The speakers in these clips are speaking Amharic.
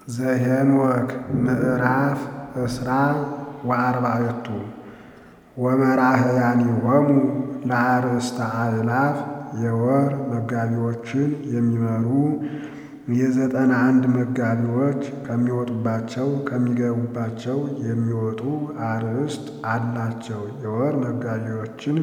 ዘኄንወክ ምዕራፍ እስራ ወአርባዕቱ ወመራህያኒሆሙ ለአርእስተ አእላፍ የወር መጋቢዎችን የሚመሩ የ91 መጋቢዎች ከሚወጡባቸው ከሚገቡባቸው የሚወጡ አርእስት አላቸው። የወር መጋቢዎችን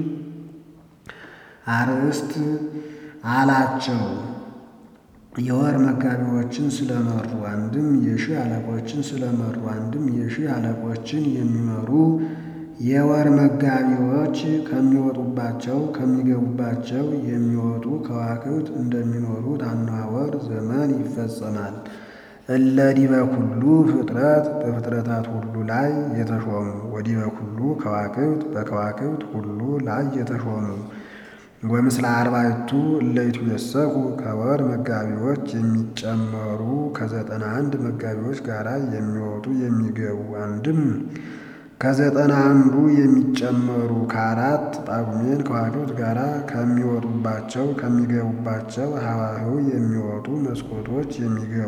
አርእስት አላቸው። የወር መጋቢዎችን ስለመሩ አንድም የሺህ አለቆችን ስለመሩ አንድም የሺህ አለቆችን የሚመሩ የወር መጋቢዎች ከሚወጡባቸው ከሚገቡባቸው የሚወጡ ከዋክብት እንደሚኖሩት አኗኗር ዘመን ይፈጸማል። እለ ዲበ ኩሉ ፍጥረት በፍጥረታት ሁሉ ላይ የተሾሙ ወዲበ ኩሉ ከዋክብት በከዋክብት ሁሉ ላይ የተሾሙ ወምስለ አርባዕቱ እለ ይትዌሰኩ ከወር መጋቢዎች የሚጨመሩ ከ91 መጋቢዎች ጋር የሚወጡ የሚገቡ አንድም ከ91 የሚጨመሩ ከአራት ጳጉሜን ከዋክብት ጋር ከሚወጡባቸው ከሚገቡባቸው ሀዋህው የሚወጡ መስኮቶች የሚገቡ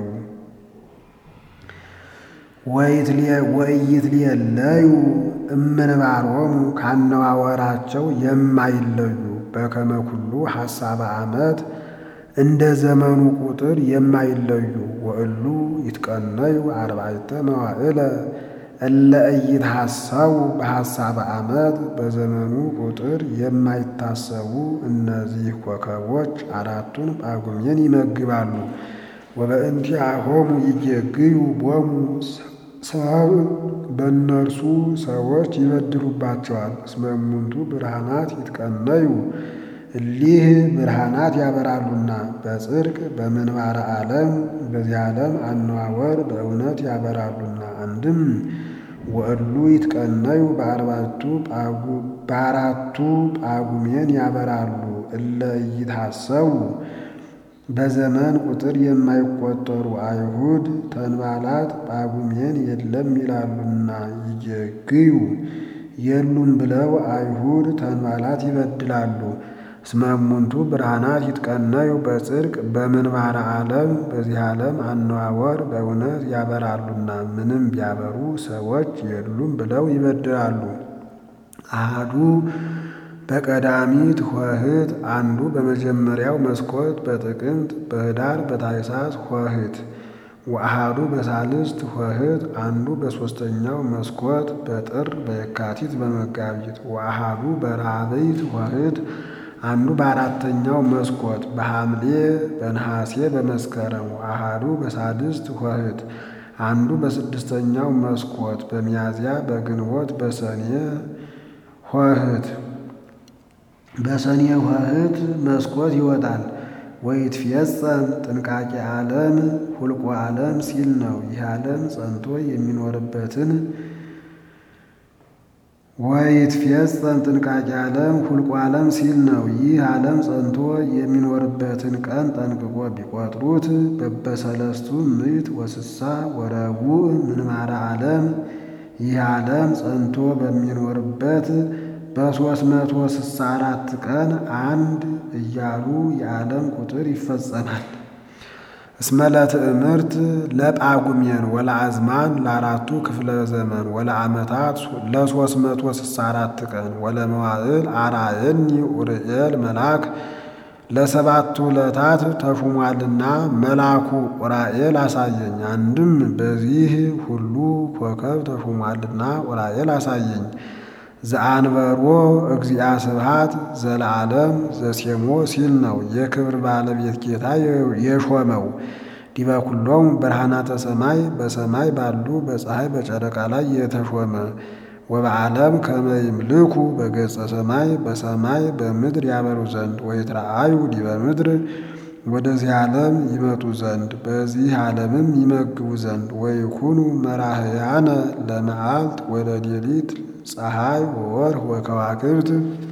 ወኢይትሌለዩ እምንባሮሙ ካነዋወራቸው የማይለዩ በከመ ኩሉ ሐሳበ ዓመት እንደ ዘመኑ ቁጥር የማይለዩ ወእሉ ይትቀነዩ አርባዕተ መዋዕለ እለ ኢይትሐሰቡ በሐሳበ ዓመት በዘመኑ ቁጥር የማይታሰቡ እነዚህ ኮከቦች አራቱን ጳጉሜን ይመግባሉ። ወበእንቲአሆሙ ይጌግዩ ቦሙ ሰብ በእነርሱ ሰዎች ይበድሉባቸዋል። እስመ እሙንቱ ብርሃናት ይትቀነዩ እሊህ ብርሃናት ያበራሉና በጽድቅ በምንባረ ዓለም በዚህ ዓለም አነዋወር በእውነት ያበራሉና አንድም ወእሉ ይትቀነዩ በአራቱ ጳጉሜን ያበራሉ። እለ ኢይትሐሰቡ በዘመን ቁጥር የማይቆጠሩ አይሁድ ተንባላት ጳጉሜን የለም ይላሉና ይጌግዩ የሉም ብለው አይሁድ ተንባላት ይበድላሉ። እስመ እሙንቱ ብርሃናት ይትቀነዩ በጽድቅ በምንባረ ዓለም በዚህ ዓለም አነዋወር በእውነት ያበራሉና ምንም ቢያበሩ ሰዎች የሉም ብለው ይበድላሉ። አሐዱ በቀዳሚት ኆኅት አንዱ በመጀመሪያው መስኮት በጥቅምት በኅዳር በታኅሳስ ኆኅት ወአሐዱ በሳልስት ኆኅት አንዱ በሦስተኛው መስኮት በጥር በየካቲት በመጋቢት ወአሐዱ በራብዕት ኆኅት አንዱ በአራተኛው መስኮት በሐምሌ በነሐሴ በመስከረም ወአሐዱ በሳድስት ኆኅት አንዱ በስድስተኛው መስኮት በሚያዝያ በግንቦት በሰኔ ኆኅት በሰኔ ኆኅት መስኮት ይወጣል። ወይትፌጸም ጥንቃቄ ዓለም ሁልቆ ዓለም ሲል ነው። ይህ ዓለም ጸንቶ የሚኖርበትን ወይትፌጸም ጥንቃቄ ዓለም ሁልቆ ዓለም ሲል ነው። ይህ ዓለም ጸንቶ የሚኖርበትን ቀን ጠንቅቆ ቢቆጥሩት በበሰለስቱ ምዕት ወስሳ ወረቡዕ ምንባረ ዓለም ይህ ዓለም ጸንቶ በሚኖርበት በ364 ቀን አንድ እያሉ የዓለም ቁጥር ይፈጸማል። እስመ ለትእምርት ለጳጉሜን ወለአዝማን ለአራቱ ክፍለ ዘመን ወለዓመታት ለ364 ቀን ወለመዋዕል አርአየኒ ኡርኤል መልአክ ለሰባቱ ዕለታት ተሹሟልና መልአኩ ኡራኤል አሳየኝ። አንድም በዚህ ሁሉ ኮከብ ተሹሟልና ኡራኤል አሳየኝ። ዘአንበሮ እግዚአ ስብሐት ዘለዓለም ዘሴሞ ሲል ነው። የክብር ባለቤት ጌታ የሾመው ዲበ ኩሎሙ ብርሃናተ ሰማይ በሰማይ ባሉ በፀሐይ በጨረቃ ላይ የተሾመ ወበዓለም ከመ ይምልኩ በገጸ ሰማይ በሰማይ በምድር ያበሩ ዘንድ ወይትረአዩ ዲበ ምድር ወደዚህ ዓለም ይመጡ ዘንድ በዚህ ዓለምም ይመግቡ ዘንድ ወይኩኑ መራህያነ ለመዓልት ወለሌሊት ፀሐይ ወወርኅ ወከዋክብት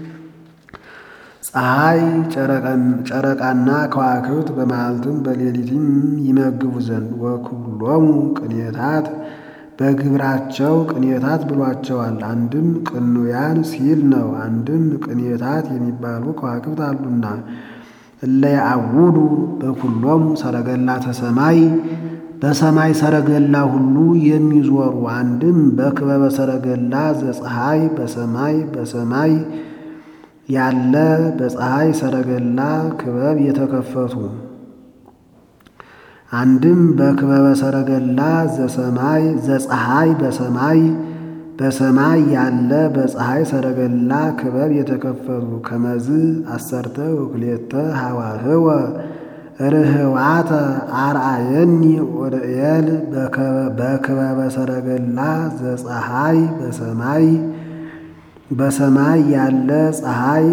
ፀሐይ ጨረቃና ከዋክብት በመዓልትም በሌሊትም ይመግቡ ዘንድ ወኩሎሙ ቅኔታት በግብራቸው ቅኔታት ብሏቸዋል። አንድም ቅኑያን ሲል ነው። አንድም ቅኔታት የሚባሉ ከዋክብት አሉና እለ ያዕውዱ በኩሎሙ ሰረገላተ ሰማይ በሰማይ ሰረገላ ሁሉ የሚዞሩ አንድም በክበበ ሰረገላ ዘፀሐይ በሰማይ ያለ በፀሐይ ሰረገላ ክበብ የተከፈቱ አንድም በክበበ ሰረገላ ዘፀሐይ በሰማይ ያለ በፀሐይ ሰረገላ ክበብ የተከፈቱ ከመዝ አሰርተ ወክሌተ ሀዋህወ ርህዋተ አርአየኒ ወርእየል በክበበ ሰረገላ ዘፀሐይ በሰማይ ያለ ፀሐይ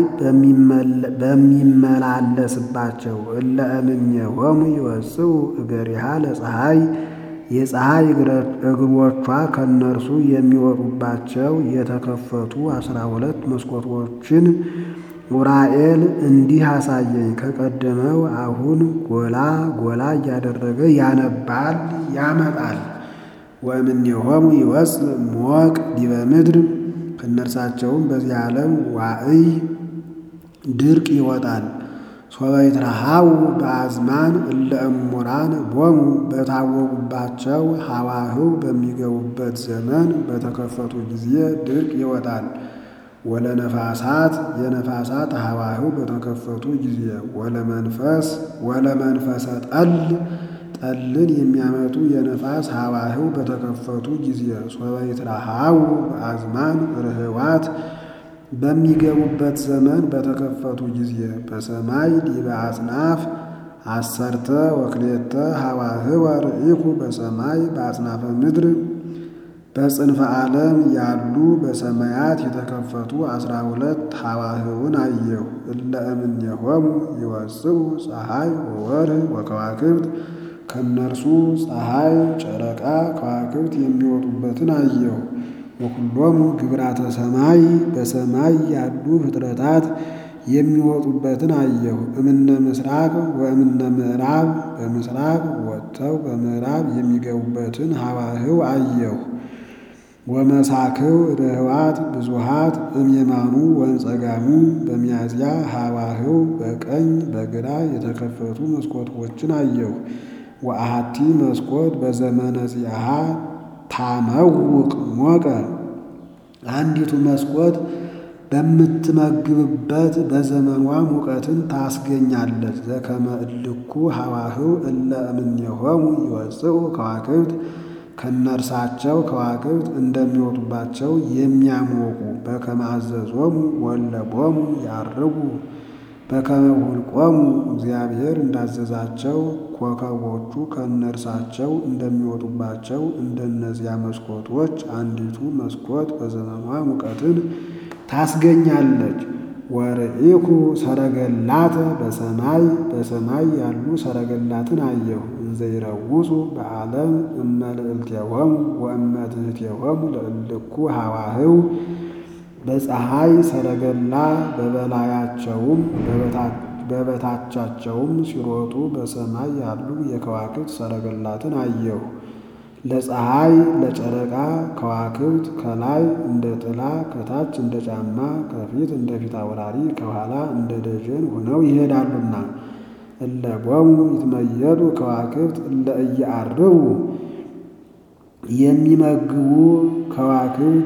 በሚመላለስባቸው እለ እምኔሆሙ ይወፅኡ እገሪሃ ለፀሐይ የፀሐይ እግሮቿ ከነርሱ የሚወጡባቸው የተከፈቱ 12 መስኮቶችን ዑራኤል እንዲህ አሳየኝ። ከቀደመው አሁን ጎላ ጎላ እያደረገ ያነባል ያመጣል። ወእምኔሆሙ ይወፅእ ሞቅ ዲበ ምድር ከነርሳቸውም በዚህ ዓለም ዋዕይ ድርቅ ይወጣል። ሶበ ይትረሃው በአዝማን እለ እሙራን ቦሙ በታወቁባቸው ሀዋህው በሚገቡበት ዘመን በተከፈቱ ጊዜ ድርቅ ይወጣል። ወለነፋሳት የነፋሳት ሀዋህው በተከፈቱ ጊዜ ወለመንፈሰ ጠልን የሚያመጡ የነፋስ ሀዋህው በተከፈቱ ጊዜ ሶበ ይትረሃው በአዝማን ርህዋት በሚገቡበት ዘመን በተከፈቱ ጊዜ በሰማይ ዲበ አጽናፍ አሰርተ ወክሌተ ሀዋህወ ርኢኩ በሰማይ በአጽናፈ ምድር በጽንፈ ዓለም ያሉ በሰማያት የተከፈቱ 12 ሀዋህውን አየሁ። እለ እምኔሆሙ ይወፅኡ ፀሐይ ወወርኅ ወከዋክብት ከነርሱ ፀሐይ ጨረቃ ከዋክብት የሚወጡበትን አየሁ። ወኩሎሙ ግብራተ ሰማይ በሰማይ ያሉ ፍጥረታት የሚወጡበትን አየሁ። እምነ ምስራቅ ወእምነ ምዕራብ በምስራቅ ወጥተው በምዕራብ የሚገቡበትን ሀዋህው አየሁ። ወመሳክው ርህዋት ብዙሃት እምየማኑ ወንጸጋሙ በሚያዝያ ሀዋህው በቀኝ በግራ የተከፈቱ መስኮቶችን አየሁ። ወአሐቲ መስኮት በዘመነ ዚአሃ ታመውቅ ሞቀ አንዲቱ መስኮት በምትመግብበት በዘመኗ ሙቀትን ታስገኛለች። ዘከመ እልኩ ሀዋህው እለ እምኔሆሙ ይወፅኡ ከዋክብት ከነርሳቸው ከዋክብት እንደሚወጡባቸው የሚያሞቁ በከመ አዘዞሙ ወለቦሙ ያርጉ በከመ ሁልቆሙ እግዚአብሔር እንዳዘዛቸው ኮከቦቹ ከነርሳቸው እንደሚወጡባቸው እንደነዚያ መስኮቶች አንዲቱ መስኮት በዘመኗ ሙቀትን ታስገኛለች። ወርኢኩ ሰረገላተ በሰማይ ያሉ ሰረገላትን አየሁ። እንዘ ይረውፁ በዓለም እመልዕልቴሆሙ ወእመትሕቴሆሙ ለእልኩ ሀዋህው በፀሐይ ሰረገላ በበላያቸውም በበታቻቸውም ሲሮጡ በሰማይ ያሉ የከዋክብት ሰረገላትን አየሁ። ለፀሐይ ለጨረቃ ከዋክብት ከላይ እንደ ጥላ ከታች እንደ ጫማ ከፊት እንደ ፊት አውራሪ ከኋላ እንደ ደጀን ሆነው ይሄዳሉና እለ ቦሙ ይትመየጡ ከዋክብት እለ እየዐርቡ የሚመግቡ ከዋክብት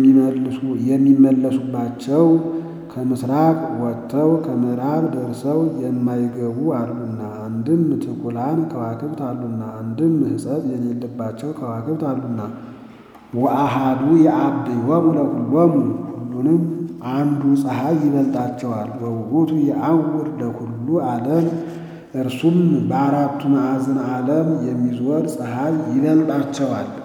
የሚመለሱባቸው ከምስራቅ ወጥተው ከምዕራብ ደርሰው የማይገቡ አሉና አንድም ትኩላን ከዋክብት አሉና አንድም ሕጸጽ የሌለባቸው ከዋክብት አሉና ወአሃዱ የአብዮሙ ለኩሎሙ ሁሉንም አንዱ ፀሐይ ይበልጣቸዋል። ወውእቱ የአውር ለኩሉ ዓለም እርሱም በአራቱ ማዕዘን ዓለም የሚዞር ፀሐይ ይበልጣቸዋል።